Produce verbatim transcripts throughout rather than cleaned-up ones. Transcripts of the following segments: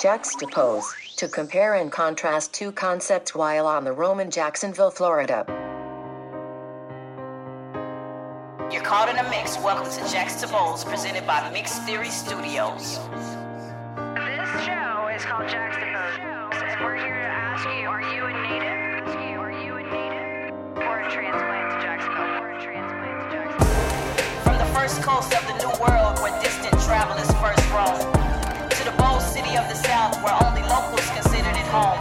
Juxtapose, to compare and contrast two concepts while on the roam in Jacksonville, Florida. You're caught in a mix. Welcome to Juxtapose, presented by Mix Theory Studios. This show is called Juxtapose, and we're here to ask you, are you a native? Are you a native? Or a transplant to Jacksonville? Or a transplant to Jacksonville? From the first coast of the New World, where distant travelers first roam, to the bold city of the South, where only locals considered it home.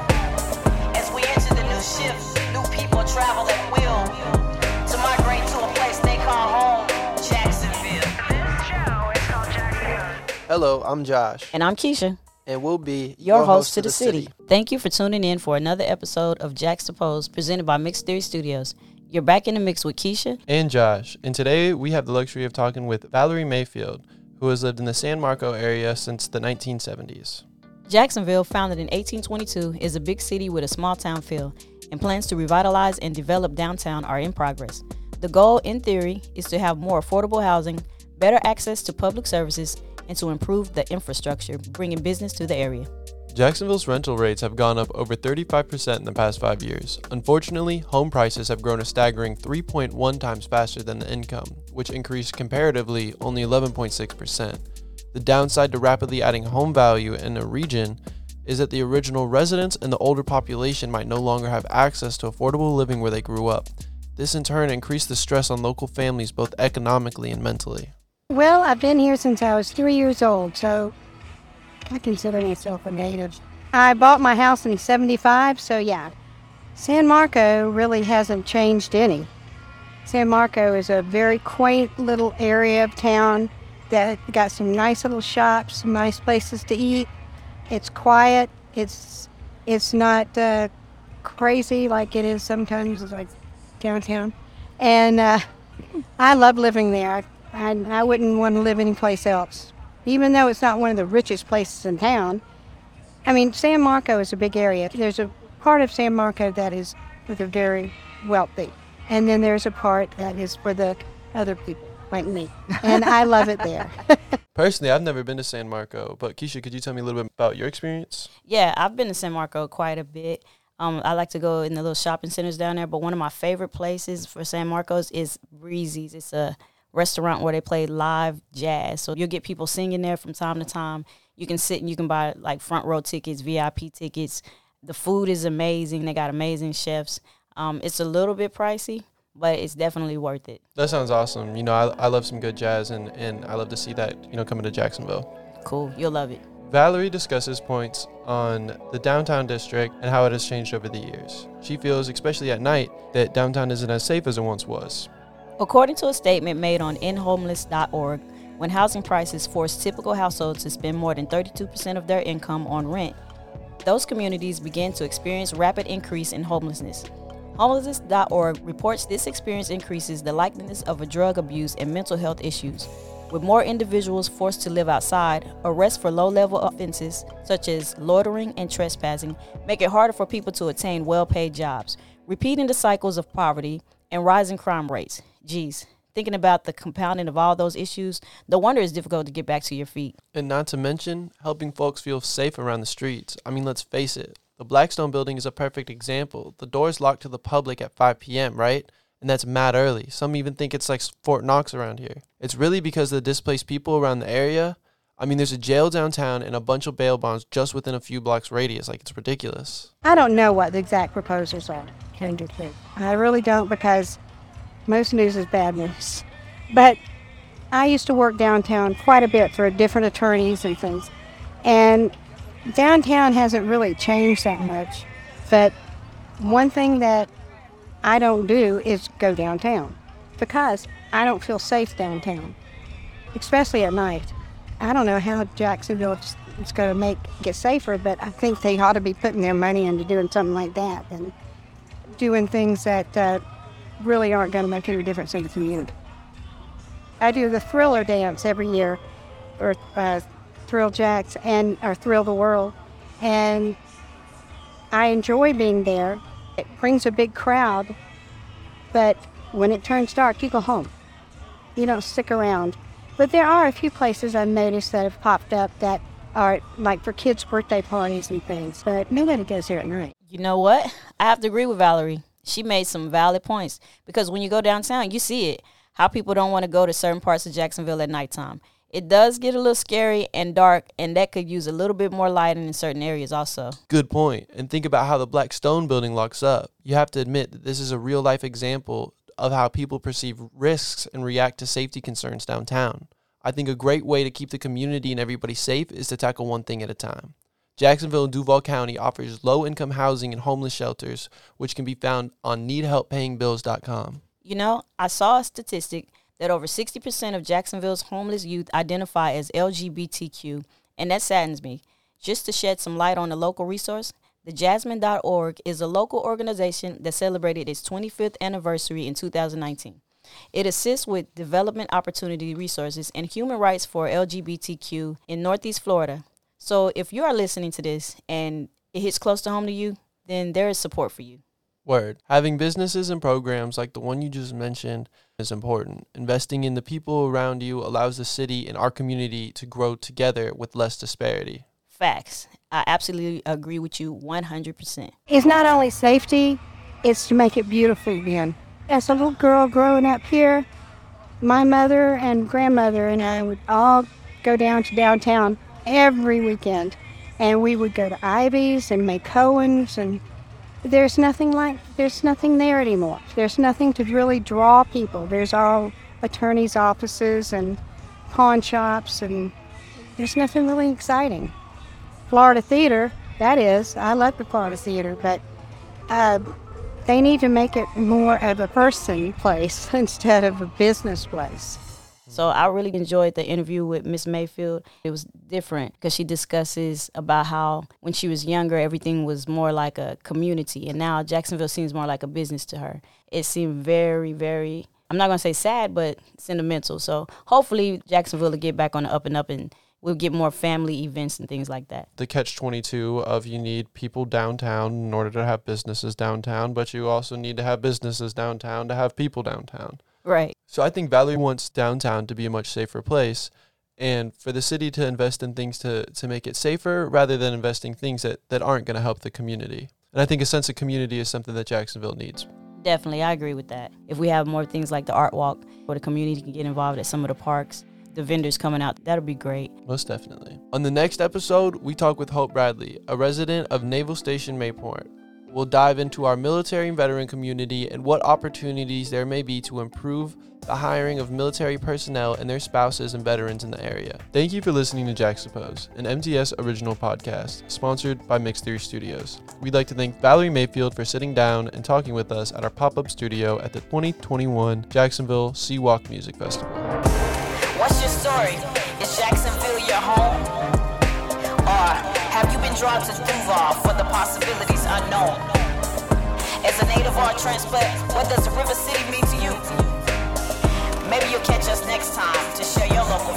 As we enter the new shift, new people travel at will to migrate to a place they call home, Jacksonville. This show is called Jacksonville. Hello, I'm Josh. And I'm Keisha. And we'll be your, your host host to the, the city. city. Thank you for tuning in for another episode of Juxtapose, presented by Mix Theory Studios. You're back in the mix with Keisha and Josh. And today we have the luxury of talking with Valerie Mayfield, who has lived in the San Marco area since the nineteen seventies. Jacksonville, founded in eighteen twenty-two, is a big city with a small town feel, and plans to revitalize and develop downtown are in progress. The goal, in theory, is to have more affordable housing, better access to public services, and to improve the infrastructure, bringing business to the area. Jacksonville's rental rates have gone up over thirty-five percent in the past five years. Unfortunately, home prices have grown a staggering three point one times faster than the income, which increased comparatively only eleven point six percent. The downside to rapidly adding home value in a region is that the original residents and the older population might no longer have access to affordable living where they grew up. This in turn increased the stress on local families both economically and mentally. Well, I've been here since I was three years old, so I consider myself a native. I bought my house in seventy-five, so yeah. San Marco really hasn't changed any. San Marco is a very quaint little area of town that got some nice little shops, some nice places to eat. It's quiet. It's it's not uh, crazy like it is sometimes like downtown. And uh, I love living there. I, I wouldn't want to live anyplace else. Even though it's not one of the richest places in town. I mean, San Marco is a big area. There's a part of San Marco that is for the very wealthy. And then there's a part that is for the other people, like me. And I love it there. Personally, I've never been to San Marco, but Keisha, could you tell me a little bit about your experience? Yeah, I've been to San Marco quite a bit. Um, I like to go in the little shopping centers down there, but one of my favorite places for San Marcos is Breezy's. It's a restaurant where they play live jazz. So you'll get people singing there from time to time. You can sit and you can buy like front row tickets, V I P tickets. The food is amazing. They got amazing chefs. Um, it's a little bit pricey, but it's definitely worth it. That sounds awesome. You know, I, I love some good jazz, and, and I love to see that, you know, coming to Jacksonville. Cool. You'll love it. Valerie discusses points on the downtown district and how it has changed over the years. She feels, especially at night, that downtown isn't as safe as it once was. According to a statement made on end homeless dot org, when housing prices force typical households to spend more than thirty-two percent of their income on rent, those communities begin to experience rapid increase in homelessness. homelessness dot org reports this experience increases the likeliness of a drug abuse and mental health issues, with more individuals forced to live outside. Arrests for low-level offenses such as loitering and trespassing make it harder for people to attain well-paid jobs, repeating the cycles of poverty and rising crime rates. Geez, thinking about the compounding of all those issues, no wonder it's difficult to get back to your feet. And not to mention, helping folks feel safe around the streets. I mean, let's face it. The Blackstone building is a perfect example. The door's locked to the public at five p.m., right? And that's mad early. Some even think it's like Fort Knox around here. It's really because of the displaced people around the area. I mean, there's a jail downtown and a bunch of bail bonds just within a few blocks radius. Like, it's ridiculous. I don't know what the exact proposals are. I really don't, because most news is bad news. But I used to work downtown quite a bit for different attorneys and things. And downtown hasn't really changed that much. But one thing that I don't do is go downtown, because I don't feel safe downtown, especially at night. I don't know how Jacksonville is going to make get safer, but I think they ought to be putting their money into doing something like that and doing things that uh, really aren't going to make any difference in the community. I do the Thriller dance every year, or uh, Thrill Jacks, and or Thrill the World, and I enjoy being there. It brings a big crowd, but when it turns dark, you go home. You don't stick around. But there are a few places I've noticed that have popped up that or like for kids' birthday parties and things. But nobody goes there at night. You know what? I have to agree with Valerie. She made some valid points because when you go downtown, you see it, how people don't want to go to certain parts of Jacksonville at nighttime. It does get a little scary and dark, and that could use a little bit more lighting in certain areas also. Good point. And think about how the Black Stone building locks up. You have to admit that this is a real-life example of how people perceive risks and react to safety concerns downtown. I think a great way to keep the community and everybody safe is to tackle one thing at a time. Jacksonville and Duval County offers low-income housing and homeless shelters, which can be found on need help paying bills dot com. You know, I saw a statistic that over sixty percent of Jacksonville's homeless youth identify as L G B T Q, and that saddens me. Just to shed some light on the local resource, the Jasmine dot org is a local organization that celebrated its twenty-fifth anniversary in two thousand nineteen. It assists with development opportunity resources and human rights for L G B T Q in Northeast Florida. So if you are listening to this and it hits close to home to you, then there is support for you. Word. Having businesses and programs like the one you just mentioned is important. Investing in the people around you allows the city and our community to grow together with less disparity. Facts. I absolutely agree with you one hundred percent. It's not only safety, it's to make it beautiful again. As a little girl growing up here, my mother and grandmother and I would all go down to downtown every weekend. And we would go to Ivy's and May Cohen's, and there's nothing like, there's nothing there anymore. There's nothing to really draw people. There's all attorneys' offices and pawn shops, and there's nothing really exciting. Florida Theater, that is, I love the Florida Theater, but uh, they need to make it more of a person place instead of a business place. So I really enjoyed the interview with Miss Mayfield. It was different because she discusses about how when she was younger, everything was more like a community. And now Jacksonville seems more like a business to her. It seemed very, very, I'm not going to say sad, but sentimental. So hopefully Jacksonville will get back on the up and up, and we'll get more family events and things like that. The catch twenty-two of you need people downtown in order to have businesses downtown, but you also need to have businesses downtown to have people downtown. Right. So I think Valerie wants downtown to be a much safer place, and for the city to invest in things to, to make it safer rather than investing things that, that aren't going to help the community. And I think a sense of community is something that Jacksonville needs. Definitely, I agree with that. If we have more things like the art walk where the community can get involved at some of the parks, the vendors coming out, that'll be great. Most definitely. On the next episode, we talk with Hope Bradley, a resident of Naval Station Mayport. We'll dive into our military and veteran community and what opportunities there may be to improve the hiring of military personnel and their spouses and veterans in the area. Thank you for listening to Jaxtapose, an M T S original podcast, sponsored by Mixed Theory Studios. We'd like to thank Valerie Mayfield for sitting down and talking with us at our pop-up studio at the twenty twenty-one Jacksonville Seawalk Music Festival. What's your story? Is Jacksonville your home? Or have you been drawn to Duval for the possibilities unknown? As a native or a transplant, what does River City mean to you? Maybe you'll catch us next time to share your local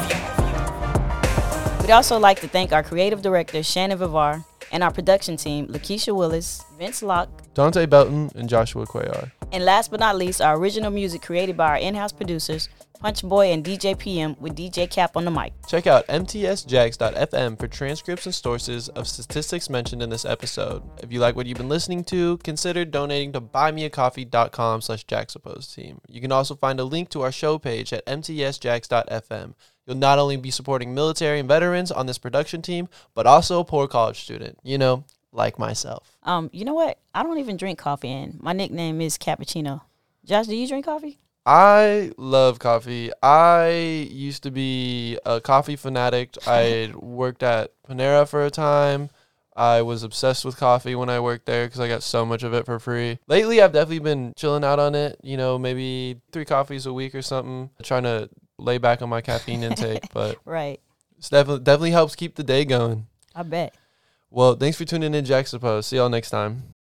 view. We'd also like to thank our creative director, Shannon Vivar, and our production team, Lakeisha Willis, Vince Locke, Dante Belton, and Joshua Cuellar. And last but not least, our original music created by our in-house producers, Punch Boy and D J P M, with D J Cap on the mic. Check out M T S jax dot F M for transcripts and sources of statistics mentioned in this episode. If you like what you've been listening to, consider donating to buymeacoffee.com slash Jaxtapose team. You can also find a link to our show page at M T S jax dot F M. You'll not only be supporting military and veterans on this production team, but also a poor college student, you know, like myself. Um, you know what? I don't even drink coffee, and my nickname is Cappuccino. Josh, do you drink coffee? I love coffee. I used to be a coffee fanatic. I worked at Panera for a time. I was obsessed with coffee when I worked there because I got so much of it for free. Lately, I've definitely been chilling out on it, you know, maybe three coffees a week or something, trying to lay back on my caffeine intake. But right. It's definitely, definitely helps keep the day going. I bet. Well, thanks for tuning in, Jaxtapose. See y'all next time.